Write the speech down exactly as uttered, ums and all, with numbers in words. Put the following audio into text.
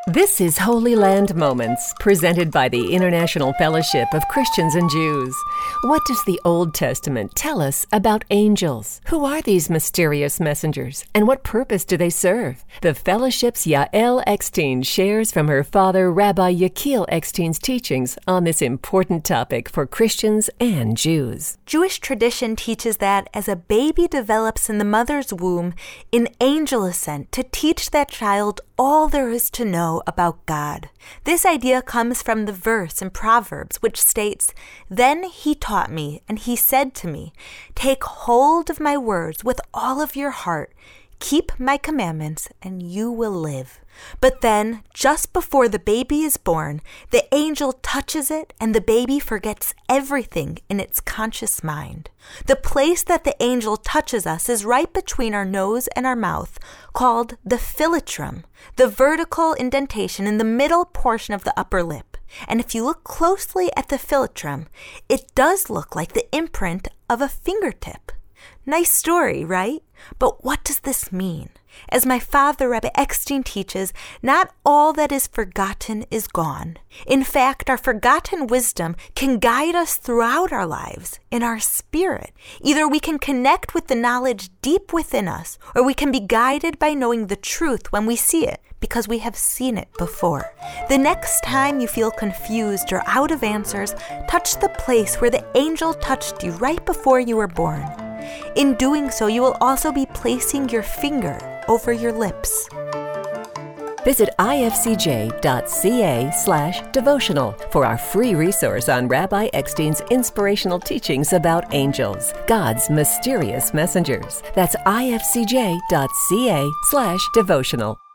This is Holy Land Moments, presented by the International Fellowship of Christians and Jews. What does the Old Testament tell us about angels? Who are these mysterious messengers, and what purpose do they serve? The Fellowship's Yael Eckstein shares from her father, Rabbi Yechiel Eckstein's teachings on this important topic for Christians and Jews. Jewish tradition teaches that as a baby develops in the mother's womb, an angel is sent to teach that child all there is to know about God. This idea comes from the verse in Proverbs which states, "Then he taught me, and he said to me, take hold of my words with all of your heart. Keep my commandments, and you will live." But then, just before the baby is born, the angel touches it, and the baby forgets everything in its conscious mind. The place that the angel touches us is right between our nose and our mouth, called the philtrum, the vertical indentation in the middle portion of the upper lip. And if you look closely at the philtrum, it does look like the imprint of a fingertip. Nice story, right? But what does this mean? As my father, Rabbi Eckstein, teaches, not all that is forgotten is gone. In fact, our forgotten wisdom can guide us throughout our lives in our spirit. Either we can connect with the knowledge deep within us, or we can be guided by knowing the truth when we see it, because we have seen it before. The next time you feel confused or out of answers, touch the place where the angel touched you right before you were born. In doing so, you will also be placing your finger over your lips. Visit ifcj.ca slash devotional for our free resource on Rabbi Eckstein's inspirational teachings about angels, God's mysterious messengers. That's ifcj.ca slash devotional.